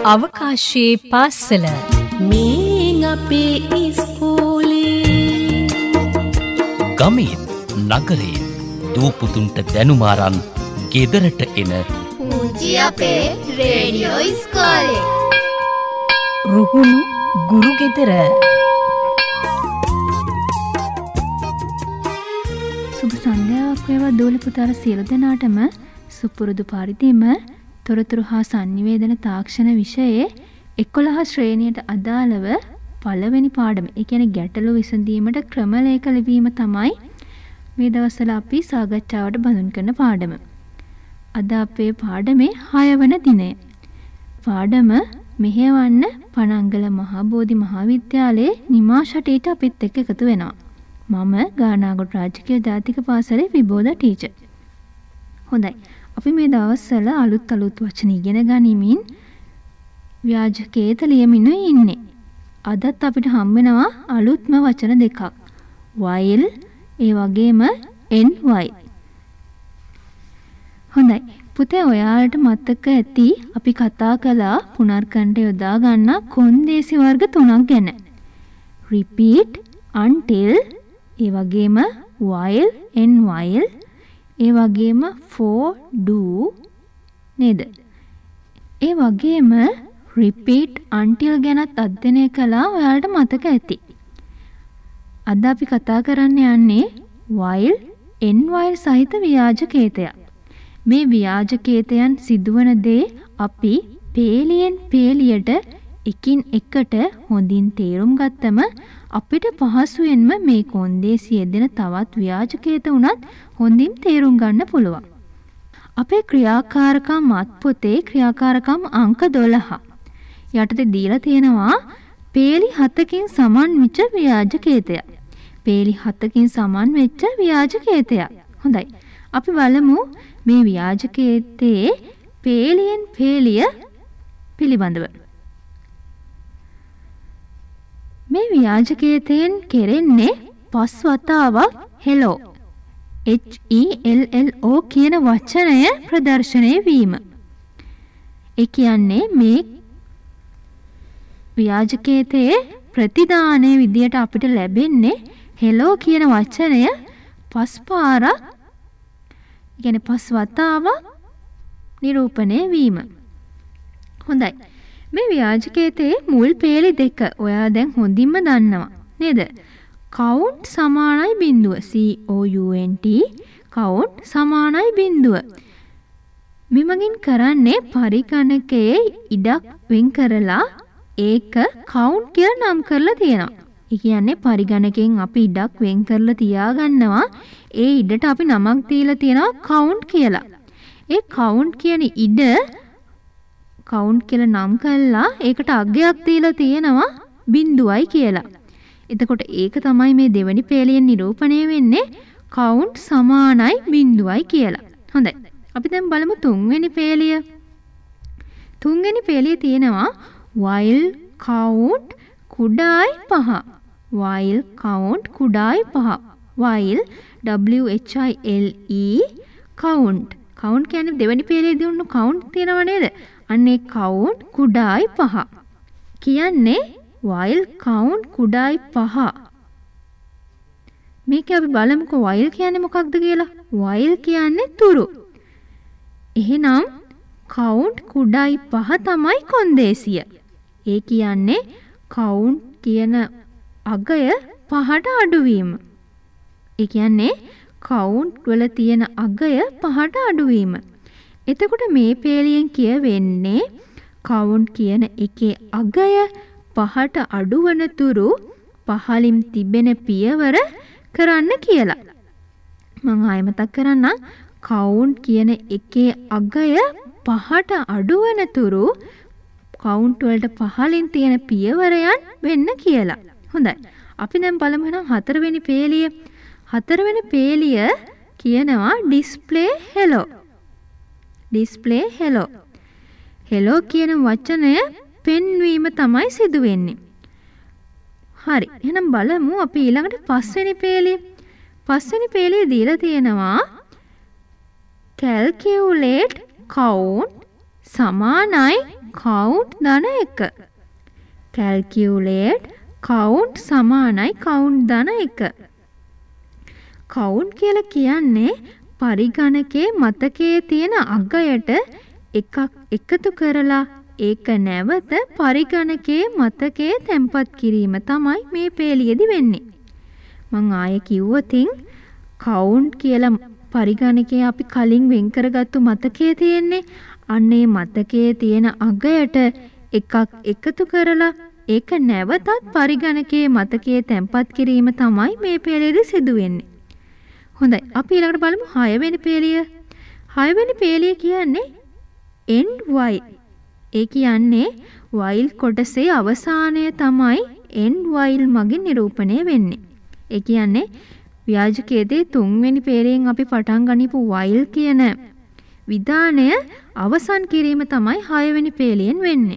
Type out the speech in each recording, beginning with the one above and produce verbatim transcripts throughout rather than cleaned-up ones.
අවකාශයේ පාසල මේ අපේ ඉස්කෝලේ ගමේ නගරේ දූපුතුන්ට දැනුම අරන් ගෙදරට එන පුංචි අපේ රේඩියෝ ඉස්කෝලේ රුහුණු ගුරු ගෙදර සුබ සන්ධ්‍යාවක් වේවා දූල පුතාලා සියලු දෙනාටම සුපුරුදු පරිදිම තොරතුරු හා sannivedana තාක්ෂණ විෂයේ එකොළහ ශ්‍රේණියට අදාළව පළවෙනි පාඩම, ඒ කියන්නේ ගැටළු විසඳීමට ක්‍රම ලේඛ ලිවීම තමයි මේ දවස්වල අපි සාකච්ඡාවට බඳුන් කරන පාඩම. අද අපේ පාඩමේ හය වන දිනය. පාඩම මෙහෙවන්න පනංගල මහබෝධි මහාවිද්‍යාලයේ නිමාෂටීට අපිත් එක්ක එකතු වෙනවා. මම ගානාගොඩ රාජකීය ජාතික පාසලේ විබෝධ ටීචර්. හොඳයි. අපි මේ දවස්වල අලුත් අලුත් වචන ඉගෙන ගනිමින් ව්‍යාජකේත ලියමිනුයි ඉන්නේ. අදත් අපිට හම් වෙනවා අලුත්ම වචන දෙකක්. while ඒ වගේම ny. හොඳයි. පුතේ ඔයාලට මතක ඇති අපි කතා කළා පුනර්කණ්ඩ යොදා ගන්න කොන්දේසි වර්ග තුනක් ගැන. repeat, until, ඒ වගේම while and while, ඒ වගේම for, do නේද? ඒ වගේම repeat, until ගැනත් අධ්‍යයනය කළා ඔයාලට මතක ඇති. අද අපි කතා කරන්න යන්නේ while and while සහිත ව්‍යාජකේතයක්. මේ ව්‍යාජකේතයන් සිදුවන දේ අපි පේලියෙන් පේලියට එකින් එකට හොඳින් තේරුම් ගත්තම අපිට පහසුවෙන්ම මේ කොන්දේසියේ දෙන තවත් ව්‍යාජකේත උනත් හොඳින් තේරුම් ගන්න පුළුවන්. අපේ ක්‍රියාකාරකම් මත් පොතේ ක්‍රියාකාරකම් අංක දොළහ යටතේ දීලා තියෙනවා පේලි හතකින් සමන් වෙච්ච ව්‍යාජකේතයක්. පේලි හතකින් සමන් වෙච්ච ව්‍යාජකේතයක්. හොඳයි. අපි බලමු මේ ව්‍යාජකේතයේ පේලියෙන් පේලිය පිළිබඳව. මේ ව්‍යාජකේතයෙන් කෙරෙන්නේ පස් වතාවක් hello H E L L O කියන වචනය ප්‍රදර්ශනය වීම. ඒ කියන්නේ මේ ව්‍යාජකේතයේ ප්‍රතිදානයේ විදියට අපිට ලැබෙන්නේ hello කියන වචනය පස් පාරක්, කියන්නේ පස් වතාවක් නිරූපණය වීම. හොඳයි. මේ ව්‍යාජකේතයේ මුල් පේලි දෙක ඔයා දැන් හොඳින්ම දන්නවා නේද? count සමානයි බිඳුව. C O U N T count සමානයි බිඳුව. මෙමගින් කරන්නේ පරිගණකයේ ඉඩක් වෙන් කරලා ඒක count කියලා නම් කරලා තියෙනවා. ඒ කියන්නේ පරිගණකයෙන් අපි ඉඩක් වෙන් කරලා තියාගන්නවා. ඒ ඉඩට අපි නමක් දීලා තියෙනවා count කියලා. ඒ count කියන ඉඩ count කියලා නම් කළා ඒකට අගයක් දීලා තියෙනවා බිඳුවයි කියලා. එතකොට ඒක තමයි මේ දෙවෙනි පේලියෙන් නිරූපණය වෙන්නේ count සමානයි බිඳුවයි කියලා. හොඳයි. අපි දැන් බලමු තුන්වෙනි පේලිය. තුන්වෙනි පේලිය තියෙනවා while count කුඩායි පහ. while count කුඩායි පහ. while W H I L E count. count කියන්නේ දෙවෙනි පේලියේදී උණු count තියෙනව නේද? අන්නේ count කුඩායි පහ. කියන්නේ while count කුඩායි පහ. මේක අපි බලමුකෝ while කියන්නේ මොකක්ද කියලා. while කියන්නේ තුරු. එහෙනම් count කුඩායි පහ තමයි කොන්දේසිය. ඒ කියන්නේ count කියන අගය පහට අඩුවීම. ඒ කියන්නේ count වල තියෙන අගය පහට අඩුවීම. එතකොට මේ පේලියෙන් කියවෙන්නේ count කියන එකේ අගය පහට අඩුවන තුරු පහලින් තිබෙන පියවර කරන්න කියලා. මම ආයෙ මතක් කරන්නම්. count කියන එකේ අගය පහට අඩුවන තුරු count වලට පහලින් තියෙන පියවරයන් වෙන්න කියලා. හොඳයි. අපි දැන් බලමු එහෙනම් හතරවෙනි පේලිය. හතරවෙනි පේලිය කියනවා display hello. display hello. hello කියන වචනය පෙන්වීම තමයි සිදු වෙන්නේ. හරි. එහෙනම් බලමු අපි ඊළඟට පස්වෙනි පේලිය. පස්වෙනි පේලිය දීලා තියෙනවා calculate count සමානයි count ධන එක. calculate count සමානයි count ධන එක. count කියලා කියන්නේ පරිගණකයේ මතකයේ තියෙන අගයට එකක් එකතු කරලා ඒක නැවත පරිගණකයේ මතකයේ තැන්පත් කිරීම තමයි මේ පේලියේදී වෙන්නේ. මං ආයෙ කිව්වොතින් count කියලා පරිගණකයේ අපි කලින් වෙන් කරගත්තු මතකයේ තියෙන්නේ. අන්නේ මතකයේ තියෙන අගයට එකක් එකතු කරලා ඒක නැවතත් පරිගණකයේ මතකයේ තැන්පත් කිරීම තමයි මේ පේලියේදී සිදු වෙන්නේ. හොඳයි අපි ඊළඟට බලමු හය වෙනි පේලිය. හය වෙනි පේලිය කියන්නේ end while. ඒ කියන්නේ while කොටසේ අවසානය තමයි end while මගින් නිරූපණය වෙන්නේ. ඒ කියන්නේ ව්‍යාජකයේදී තුන්වෙනි පේලියෙන් අපි පටන් ගනිපු while කියන විධානය අවසන් කිරීම තමයි හය වෙනි පේලියෙන් වෙන්නේ.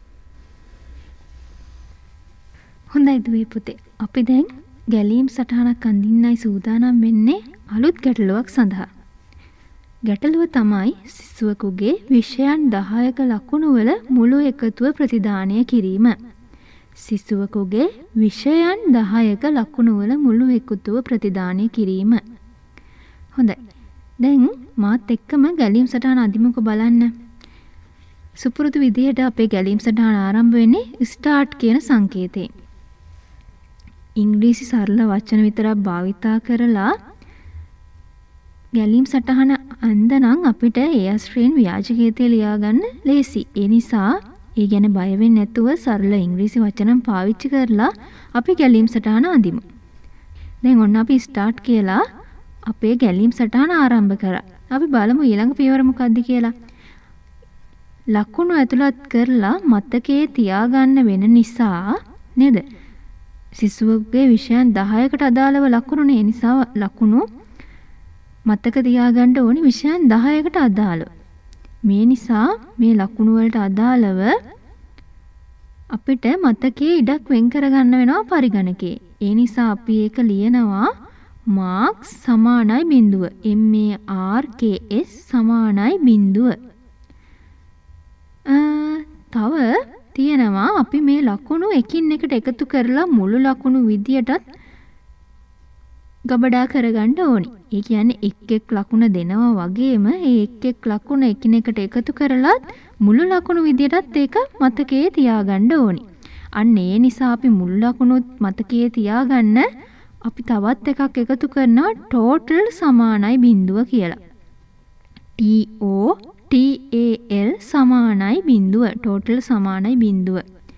හොඳයි දුවේ පුතේ. අපි දැන් ගැලීම් සටහනක් අඳින්නයි සූදානම් වෙන්නේ අලුත් ගැටලුවක් සඳහා. ගැටලුව තමයි සිසුවෙකුගේ විෂයන් දහයක ලකුණු වල මුළු එකතුව ප්‍රතිදානය කිරීම. සිසුවෙකුගේ විෂයන් දහයක ලකුණු වල මුළු එකතුව ප්‍රතිදානය කිරීම. හොඳයි. දැන් මාත් එක්කම ගැලීම් සටහන අඳිමුකෝ බලන්න. සුපුරුදු විදිහට අපේ ගැලීම් සටහන ආරම්භ වෙන්නේ start කියන සංකේතයෙන්. ඉංග්‍රීසි සරල වචන විතරක් භාවිතා කරලා ගැලීම් සටහන අන්දනම් අපිට ඒ අස්ත්‍රයෙන් ව්‍යාජකේතය ලියා ගන්න ලේසි. ඒ නිසා ඒ ගැන බය වෙන්නේ නැතුව සරල ඉංග්‍රීසි වචන පාවිච්චි කරලා අපි ගැලීම් සටහන අඳිමු. දැන් ඔන්න අපි start කියලා අපේ ගැලීම් සටහන ආරම්භ කරා. අපි බලමු ඊළඟ පියවර මොකක්ද කියලා. ලකුණු ඇතුළත් කරලා මතකයේ තියාගන්න වෙන නිසා නේද? සිසුවෙකුගේ විෂයන් දහයකට අදාළව ලකුණුනේ. ඒ නිසා ලකුණු මතක තියාගන්න ඕනි විෂයන් දහයකට අදාළව. මේ නිසා මේ ලකුණු වලට අදාළව අපිට මතකයේ ඉඩක් වෙන් කරගන්න වෙනවා පරිගණකයේ. ඒ නිසා අපි ඒක ලියනවා marks සමානයි බිඳුව. M A R K S සමානයි බිඳුව. තව තියෙනවා අපි මේ ලකුණු එකින් එකට එකතු කරලා මුළු ලකුණු විදියටත් ගබඩා කරගන්න ඕනි. ඒ කියන්නේ එක් එක් ලකුණ දෙනවා වගේම ඒ එක් එක් ලකුණ එකිනෙකට එකතු කරලත් මුළු ලකුණු විදියටත් ඒක මතකයේ තියාගන්න ඕනි. අන්න ඒ නිසා අපි මුළු ලකුණුත් මතකයේ තියාගන්න අපි තවත් එකක් එකතු කරනවා total සමානයි බිඳුව කියලා. T O T A L සමානයි බිඳුව. total සමානයි බිඳුව.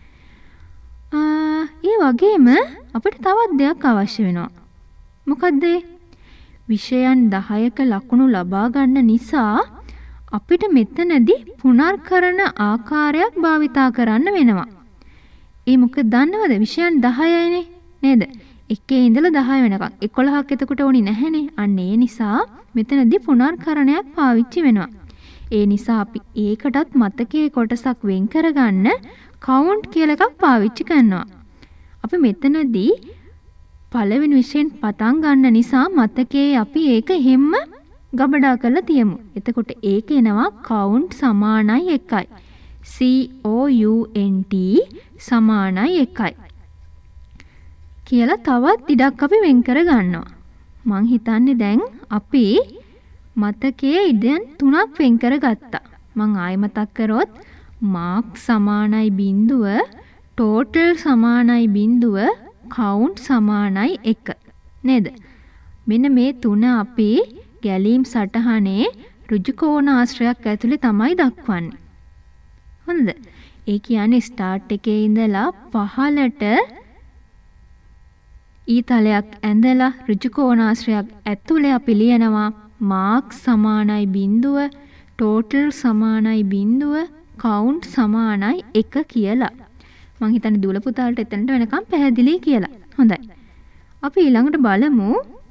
ඒ වගේම අපිට තවත් දෙයක් අවශ්‍ය වෙනවා. මොකද්ද? විෂයන් දහයක ලකුණු ලබා ගන්න නිසා අපිට මෙතනදී පුනර්කරන ආකාරයක් භාවිතා කරන්න වෙනවා. ඒ මොකද දන්නවද? විෂයන් දහයයිනේ නේද? එකේ ඉඳලා දහය වෙනකම් එකොළහක් එතකොට ඕනි නැහැනේ. අන්න ඒ නිසා මෙතනදී පුනර්කරණයක් පාවිච්චි වෙනවා. ඒ නිසා අපි ඒකටත් මතකයේ කොටසක් වෙන් කරගන්න count කියලා එකක් පාවිච්චි කරනවා. අපි මෙතනදී පළවෙනි විෂයෙන් පටන් ගන්න නිසා මතකයේ අපි ඒක හැම ගබඩා කරලා තියමු. එතකොට ඒක එනවා count සමානයි එකයි. C O U N T සමානයි එකයි. කියලා තවත් ඉඩක් අපි වෙන් කර ගන්නවා. මං හිතන්නේ දැන් අපි මතකයේ ඉඩම් තුනක් වෙන් කරගත්තා. මං ආයෙ මතක් කරොත් marks සමානයි බිඳුව, total සමානයි බිඳුව, count සමානයි එක නේද? මෙන්න මේ තුන අපි ගැලීම් සටහනේ ඍජු කෝණාශ්‍රයක් ඇතුලේ තමයි දක්වන්නේ. හොඳද? ඒ කියන්නේ start එකේ ඉඳලා පහළට ඊතලයක් ඇඳලා ඍජු කෝණාශ්‍රයක් ඇතුලේ අපි ලියනවා marks සමානයි බිඳුව, total සමානයි බිඳුව, count සමානයි එක කියලා. මං හිතන්නේ දුල පුතාලට එතනට වෙනකම් පැහැදිලි කියලා. හොඳයි. අපි ඊළඟට බලමු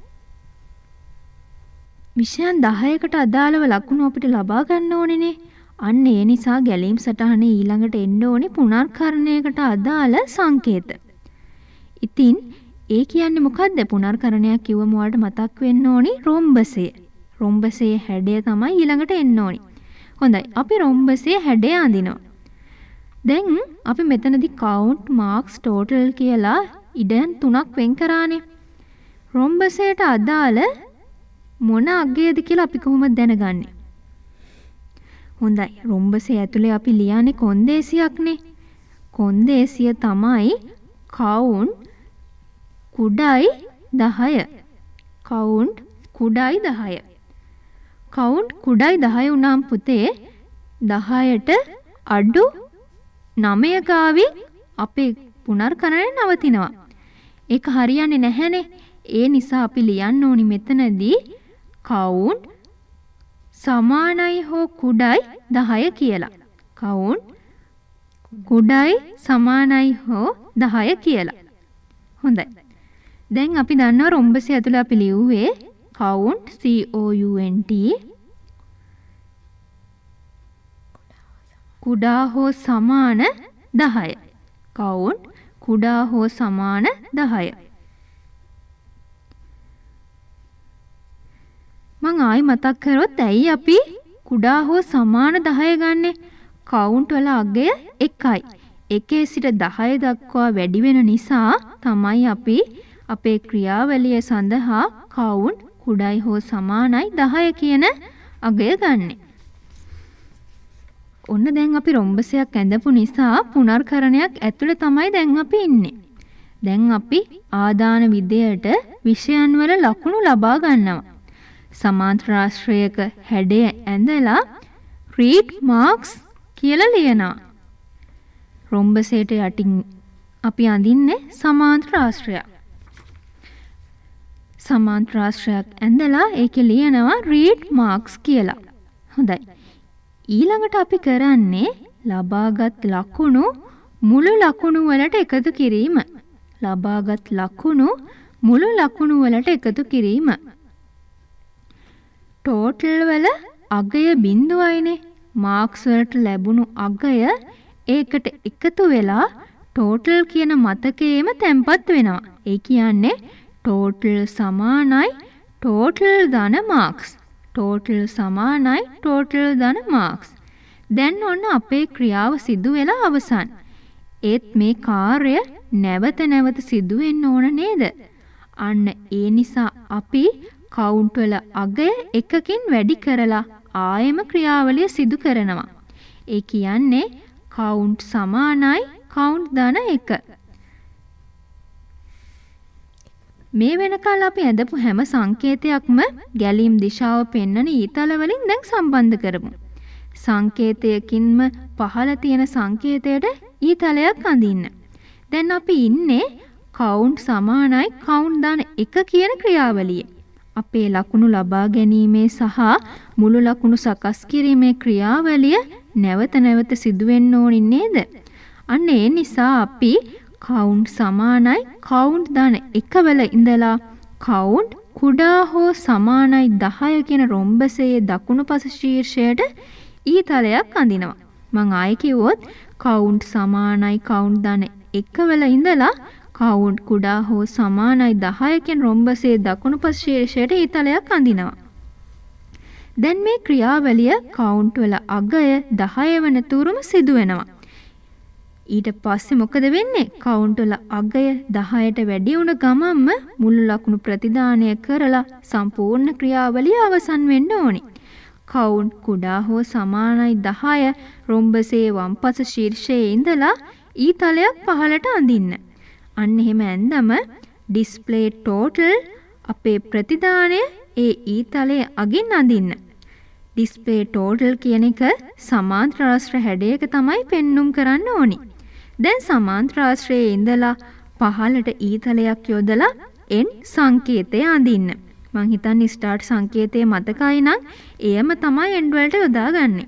විෂයන් දහයකට අදාළව ලකුණු අපිට ලබා ගන්න ඕනේනේ. අන්න ඒ නිසා ගැලීම් සටහනේ ඊළඟට එන්න ඕනේ පුනර්කරණයකට අදාළ සංකේත. ඉතින් ඒ කියන්නේ මොකද්ද? පුනර්කරණයක් කිව්වම ඔයාලට මතක් වෙන්න ඕනි රොම්බසය. රොම්බසයේ හැඩය තමයි ඊළඟට එන්න ඕනි. හොඳයි. අපි රොම්බසේ හැඩය අඳිනවා. දැන් අපි මෙතනදී count, marks, total කියලා ඉඩයන් තුනක් වෙන් කරානේ. රොම්බසයට අදාළ මොන අගයද කියලා අපි කොහොමද දැනගන්නේ? හොඳයි. රොම්බසේ ඇතුලේ අපි ලියන්නේ කොන්දේසියක්නේ. කොන්දේසිය තමයි count කුඩයි දහය. count කුඩයි දහය. count කුඩයි දහය උනාම පුතේ දහයට අඩු නවය ගාවින් අපේ පුනර්කරණය නවතිනවා. ඒක හරියන්නේ නැහැනේ. ඒ නිසා අපි ලියන්න ඕනි මෙතනදී count සමානයි හෝ කුඩයි දහය කියලා. count කුඩයි සමානයි හෝ දහය කියලා. හොඳයි. දැන් අපි දන්නවා රොම්බසේ ඇතුළේ අපි ලියුවේ count C O U N T කුඩා හෝ සමාන දහය. count කුඩා හෝ සමාන දහය. මං ආයි මතක් කරොත් ඇයි අපි කුඩා හෝ සමාන දහය ගන්නෙ? count වල අගය එකයි. එකේ සිට දහය දක්වා වැඩි වෙන නිසා තමයි අපි අපේ ක්‍රියාවලිය සඳහා count කුඩයි හෝ සමානයි දහය කියන අගය ගන්නෙ. ඔන්න දැන් අපි රොම්බසයක් ඇඳපු නිසා පුනර්කරණයක් ඇතුළේ තමයි දැන් අපි ඉන්නේ. දැන් අපි ආදාන විධයට විෂයන් වල ලකුණු ලබා ගන්නවා. සමාන්තර ආශ්‍රයක හැඩය ඇඳලා read marks කියලා ලියනවා. රොම්බසයට යටින් අපි අඳින්නේ සමාන්තර ආශ්‍රයක්. සමාන්තර ආශ්‍රයක් ඇඳලා ඒකේ ලියනවා read marks කියලා. හොඳයි. ඊළඟට අපි කරන්නේ ලබාගත් ලකුණු මුළු ලකුණු වලට එකතු කිරීම. ලබාගත් ලකුණු මුළු ලකුණු වලට එකතු කිරීම. ටෝටල් වල අගය බිඳුවයිනේ. මාක්ස් වලට ලැබුණු අගය ඒකට එකතු වෙලා ටෝටල් කියන මතකයේම තැන්පත් වෙනවා. ඒ කියන්නේ ටෝටල් සමානයි ටෝටල් ධන මාක්ස්. ටෝටල් සමානයි ටෝටල් ධන මාක්ස්. දැන් ඔන්න අපේ ක්‍රියාව සිදු වෙලා අවසන්. ඒත් මේ කාර්ය නැවත නැවත සිදු වෙන්න ඕන නේද? අන්න ඒ නිසා අපි count වල අගය එකකින් වැඩි කරලා ආයෙම ක්‍රියාවලිය සිදු කරනවා. ඒ කියන්නේ count සමානයි count ධන එක. මේ වෙනකල් අපි ඇඳපු හැම සංකේතයක්ම ගැලීම් දිශාව පෙන්වන ඊතල වලින් දැන් සම්බන්ධ කරමු. සංකේතයකින්ම පහළ තියෙන සංකේතයට ඊතලයක් අඳින්න. දැන් අපි ඉන්නේ count සමානයි count ධන එක කියන ක්‍රියාවලියේ. අපේ ලකුණු ලබා ගැනීමේ සහ මුළු ලකුණු සකස් කිරීමේ ක්‍රියාවලිය නැවත නැවත සිදු වෙන්න ඕනි නේද? අන්න ඒ නිසා අපි count සමානයි count ධන එක වල ඉඳලා count කුඩා හෝ සමානයි දහය කියන රොම්බසයේ දකුණු පස ශීර්ෂයට ඊතලයක් අඳිනවා. මං ආයෙ කිව්වොත් count සමානයි count ධන එක වල ඉඳලා count කුඩා හෝ සමානයි දහය කියන රොම්බසයේ දකුණු පස ශීර්ෂයට ඊතලයක් අඳිනවා. දැන් මේ ක්‍රියාවලිය count වල අගය දහය වන තුරුම සිදු වෙනවා. ඊට පස්සේ මොකද වෙන්නේ? count වල අගය දහයට වැඩි වුණ ගමන්ම මුළු ලකුණු ප්‍රතිදානය කරලා සම්පූර්ණ ක්‍රියාවලිය අවසන් වෙන්න ඕනි. count කුඩා හෝ සමානයි දහය රොම්බසේ වම්පස ශීර්ෂයේ ඉඳලා ඊතලයක් පහළට අඳින්න. අන්න එහෙම ඇඳම display total අපේ ප්‍රතිදානය ඒ ඊතලයේ අගින් අඳින්න. display total කියන එක සමාන්තර ආශ්‍රය හැඩයක තමයි පෙන්눔 කරන්න ඕනි. දැන් සමාන්තර ආශ්‍රයේ ඉඳලා පහළට ඊතලයක් යොදලා n සංකේතය අඳින්න. මං හිතන්නේ start සංකේතයේ මතකයි නම් එයම තමයි end වලට යොදාගන්නේ.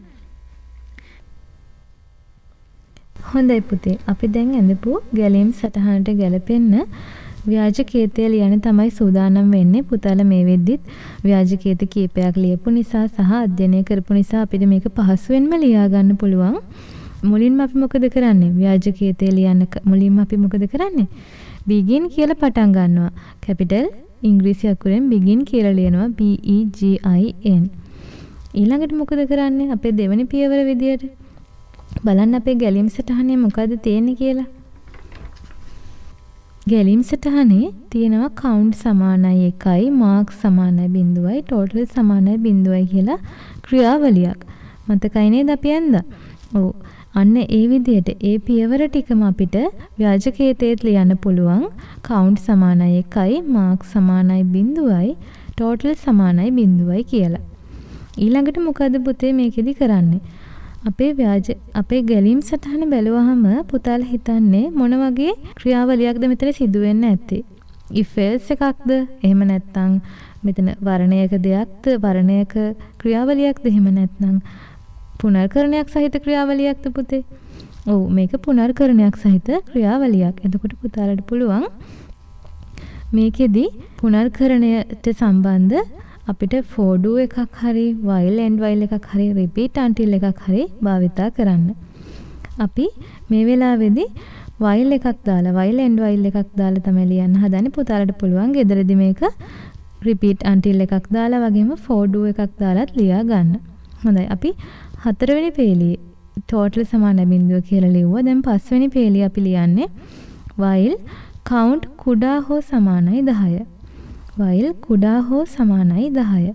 හොඳයි පුතේ. අපි දැන් ඇඳපු ගැලීම් සටහනට ගැලපෙන්න ව්‍යාජකේතය ලියන්න තමයි සූදානම් වෙන්නේ. පුතාලා මේ වෙද්දිත් ව්‍යාජකේත කීපයක් ලියපු නිසා සහ අධ්‍යයනය කරපු නිසා අපිට මේක පහසුවෙන්ම ලියා ගන්න පුළුවන්. මුලින්ම අපි මොකද කරන්නේ? ව්‍යාජකේතය ලියන්න මුලින්ම අපි මොකද කරන්නේ? begin කියලා පටන් ගන්නවා. capital ඉංග්‍රීසි අකුරෙන් begin කියලා ලියනවා B E G I N. ඊළඟට මොකද කරන්නේ? අපේ දෙවෙනි පියවර විදියට බලන්න අපේ ගැලීම් සටහනේ මොකද්ද තියෙන්නේ කියලා. ගැලීම් සටහනේ තියෙනවා count සමානයි එකයි, marks සමානයි බිංදුවයි, total සමානයි බිංදුවයි කියලා ක්‍රියාවලියක්. මතකයි නේද අපි යන්දා? ඔව්. අන්න ඒ විදිහට ඒ පියවර ටිකම අපිට ව්‍යාජකේතේත් ලියන්න පුළුවන්. count සමානයි එකයි, marks සමානයි බිංදුවයි, total සමානයි බිංදුවයි කියලා. ඊළඟට මොකද පුතේ මේකෙදි කරන්නේ? අපේ ව්‍යාජ අපේ ගැලීම් සටහන බැලුවහම පුතාලා හිතන්නේ මොන වගේ ක්‍රියාවලියක්ද මෙතන සිදු වෙන්න ඇත්තේ? if else එකක්ද? එහෙම නැත්නම් මෙතන වර්ණයක දෙයක්ද? වර්ණයක ක්‍රියාවලියක්ද? එහෙම නැත්නම් පුනර්කරණයක් සහිත ක්‍රියාවලියක්ද පුතේ? ඔව් මේක පුනර්කරණයක් සහිත ක්‍රියාවලියක්. එතකොට පුතාලට පුළුවන් මේකෙදි පුනර්කරණයට සම්බන්ධ අපිට for do එකක් හරි while and while එකක් හරි repeat until එකක් හරි භාවිතා කරන්න. අපි මේ වෙලාවේදී while එකක් දාලා while and while එකක් දාලා තමයි ලියන්න හදන්නේ. පුතාලට පුළුවන් ගෙදරදී මේක repeat until එකක් දාලා වගේම for do එකක් දාලාත් ලියා ගන්න. හොඳයි. අපි හතරවෙනි පේලියේ total සමාන බිංදුව කියලා ලිව්වා. දැන් පස්වෙනි පේලිය අපි ලියන්නේ while count කුඩා හෝ සමානයි දහය. while කුඩා හෝ සමානයි දහය.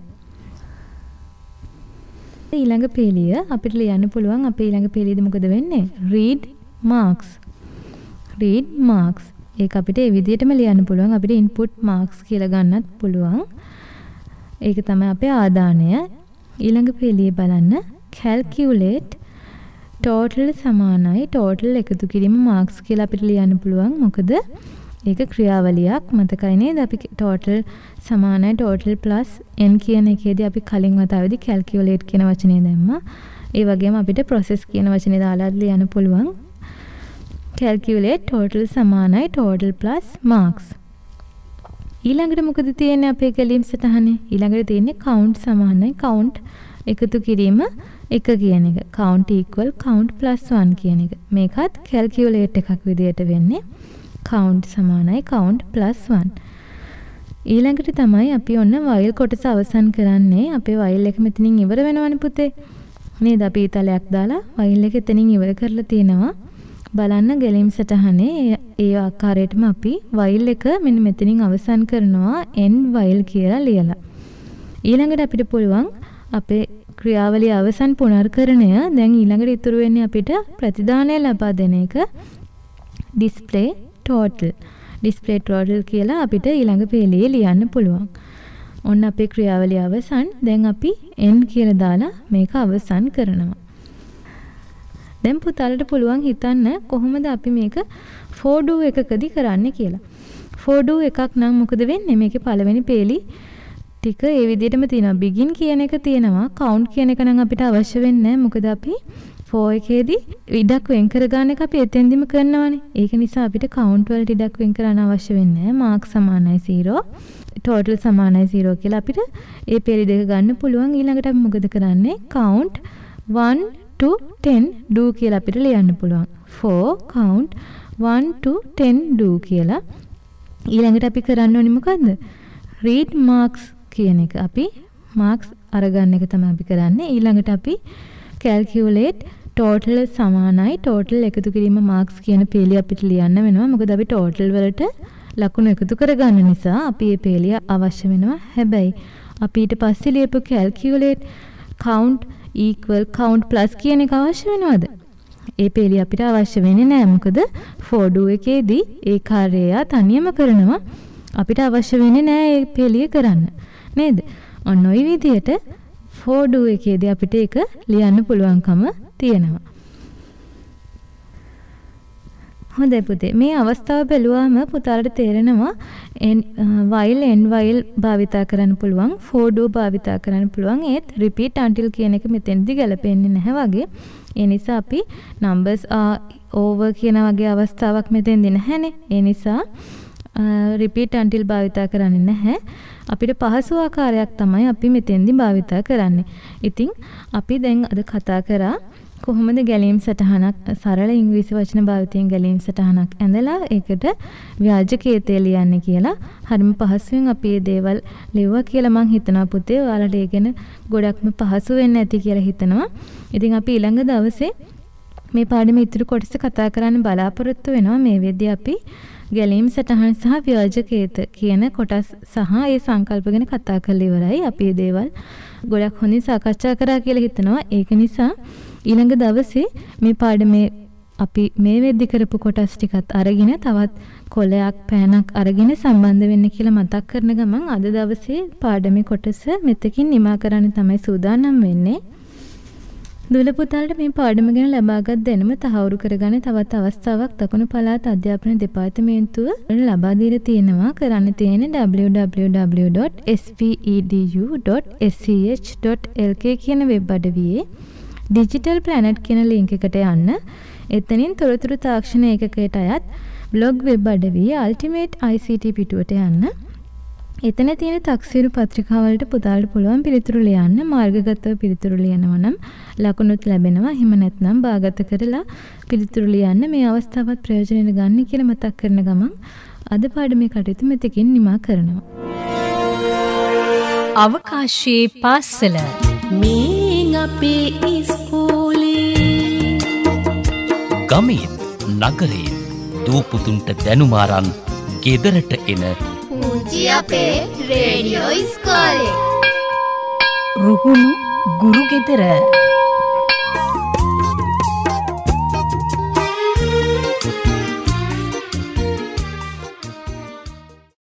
ඊළඟ පේලිය අපිට ලියන්න පුළුවන්. අපේ ඊළඟ පේලියේදී මොකද වෙන්නේ? read marks. read marks. ඒක අපිට ඒ විදිහටම ලියන්න පුළුවන්. අපිට input marks කියලා ගන්නත් පුළුවන්. ඒක තමයි අපේ ආදානය. ඊළඟ පේලියේ බලන්න calculate total සමානයි total එකතු කිරීම marks කියලා අපිට ලියන්න පුළුවන්. මොකද ඒක ක්‍රියාවලියක්. මතකයි නේද? අපි total සමානයි total plus n කියන එකේදී අපි කලින් වතාවේදී calculate කියන වචනේ දැම්මා. ඒ වගේම අපිට process කියන වචනේ දාලා ලියන්න පුළුවන්. calculate total සමානයි total plus marks. ඊළඟට මොකද තියෙන්නේ අපේ ගැලීම් සටහනේ? ඊළඟට තියෙන්නේ count සමානයි count එකතු කිරීම එක කියන එක. count equal count plus one කියන එක. මේකත් calculate එකක් විදියට වෙන්නේ. count සමානයි count plus one. ඊළඟට තමයි අපි ඔන්න while කොටස අවසන් කරන්නේ. අපේ while එක මෙතනින් ඉවර වෙනවනේ පුතේ. නේද? අපි ඊතලයක් දාලා while එක එතනින් ඉවර කරලා තියෙනවා. බලන්න ගැලීම් සටහනේ ඒ ආකාරයටම අපි while එක මෙන්න මෙතනින් අවසන් කරනවා end while කියලා ලියලා. ඊළඟට අපිට පුළුවන් අපේ ක්‍රියාවලිය අවසන් පුනර්කරණය දැන් ඊළඟට ඉතුරු වෙන්නේ අපිට ප්‍රතිදානය ලබා දෙන එක display total. display total කියලා අපිට ඊළඟ පේලියේ ලියන්න පුළුවන්. ඔන්න අපේ ක්‍රියාවලිය අවසන්. දැන් අපි end කියලා දාලා මේක අවසන් කරනවා. දැන් පුතාලට පුළුවන් හිතන්න කොහොමද අපි මේක for do එකකදී කරන්නේ කියලා. for do එකක් නම් මොකද වෙන්නේ? මේකේ පළවෙනි පේලි ටික ඒ විදිහටම තියෙනවා. begin කියන එක තියෙනවා. count කියන එක නම් අපිට අවශ්‍ය වෙන්නේ නැහැ. මොකද අපි for එකේදී ඉඩක් වෙන් කර ගන්න එක අපි එතෙන්දිම කරනවානේ. ඒක නිසා අපිට count වලට ඉඩක් වෙන් කරන්න අවශ්‍ය වෙන්නේ නැහැ. marks සමානයි zero, total සමානයි zero කියලා අපිට ඒ පේලි දෙක ගන්න පුළුවන්. ඊළඟට අපි මොකද කරන්නේ? count one to ten do කියලා අපිට ලියන්න පුළුවන්. for count one to ten do කියලා. ඊළඟට අපි කරන්න ඕනේ මොකද්ද? read marks කියන එක. අපි marks අරගන්න එක තමයි අපි කරන්නේ. ඊළඟට අපි calculate total සමානයි total එකතු කිරීම marks කියන පේලිය අපිට ලියන්න වෙනවා. මොකද අපි total වලට ලකුණු එකතු කරගන්න නිසා අපි මේ පේලිය අවශ්‍ය වෙනවා. හැබැයි අපි ඊට පස්සේ ලියපු calculate count equal count plus කියන එක අවශ්‍ය වෙනවද? ඒ පේලිය අපිට අවශ්‍ය වෙන්නේ නැහැ. මොකද for do එකේදී ඒ කාර්යය තනියම කරනවා. අපිට අවශ්‍ය වෙන්නේ නැහැ ඒ පේලිය කරන්න. නේද? ඔන්න ඔය විදිහට for do එකේදී අපිට ඒක ලියන්න පුළුවන්කම තියෙනවා. හොඳයි පුතේ. මේ අවස්ථාව බැලුවාම පුතාලට තේරෙනවා while and while භාවිතා කරන්න පුළුවන්, for do භාවිතා කරන්න පුළුවන්. ඒත් repeat until කියන එක මෙතෙන්දී ගැලපෙන්නේ නැහැ වගේ. ඒ නිසා අපි numbers are over කියන වගේ අවස්ථාවක් මෙතෙන්දී නැහැනේ. ඒ නිසා repeat until භාවිතා කරන්නේ නැහැ. අපිට පහසු ආකාරයක් තමයි අපි මෙතෙන්දී භාවිතා කරන්නේ. ඉතින් අපි දැන් අද කතා කරා කොහොමද ගැලීම් සටහනක් සරල ඉංග්‍රීසි වචන භාවිතයෙන් ගැලීම් සටහනක් ඇඳලා ඒකට ව්‍යාජ කේතය ලියන්නේ කියලා හරිම පහසුවෙන් අපි මේ දේවල් ලිව්වා කියලා මම හිතනවා පුතේ. ඔයාලට ඒ ගැන ගොඩක්ම පහසු වෙන්න ඇති කියලා හිතනවා. ඉතින් අපි ඊළඟ දවසේ මේ පාඩමේ ඉතුරු කොටස කතා කරන්න බලාපොරොත්තු වෙනවා. මේ වෙද්දී අපි ගැලීම් සටහන් සහ ව්‍යාජ කේත කියන කොටස් සහ ඒ සංකල්ප ගැන කතා කරලා ඉවරයි. අපි මේ දේවල් ගොඩක් හොඳින් සාකච්ඡා කරා කියලා හිතනවා. ඒක නිසා ඊළඟ දවසේ මේ පාඩමේ අපි මේ වෙද්දි කරපු කොටස් ටිකත් අරගෙන තවත් කොලයක් පෑනක් අරගෙන සම්බන්ධ වෙන්න කියලා මතක් කරන ගමන් අද දවසේ පාඩමේ කොටස මෙතකින් නිමා කරන්න තමයි සූදානම් වෙන්නේ. දුවල පුතාලට මේ පාඩම ගැන ලබාගත් දැනුම තහවුරු කරගන්න තවත් අවස්ථාවක් දකුණු පළාත් අධ්‍යාපන දෙපාර්තමේන්තුව ලබා දීලා තියෙනවා. කරන්න තියෙන්නේ double-u double-u double-u dot s p e d u dot s c h dot l k කියන වෙබ් අඩවියේ ඩිජිටල් ප්ලැනට් කියන ලින්ක් එකට යන්න. එතනින් තොරතුරු තාක්ෂණ ඒකකයට අයත් බ්ලොග් වෙබ් අඩවියේ අල්ටිමේට් I C T පිටුවට යන්න. එතන තියෙන තක්සේරු පත්‍රිකාවලට පුතාලට පුළුවන් පිළිතුරු ලියන්න. මාර්ගගතව පිළිතුරු ලියනවා නම් ලකුණුත් ලැබෙනවා. එහෙම නැත්නම් බාගත කරලා පිළිතුරු ලියන්න. මේ අවස්ථාවත් ප්‍රයෝජනෙට ගන්න කියලා මතක් කරන ගමන් අද පාඩමේ කටයුතු මෙතකින් නිමා කරනවා. අවකාශයේ පාසල මේ අපේ ඉස්කෝලේ ගමේත් නගරේත් දූපුතුන්ට දැනුම අරන් ගෙදරට එන පුංචි අපේ රේඩියෝ ඉස්කෝලේ රුහුණු ගුරු ගෙදර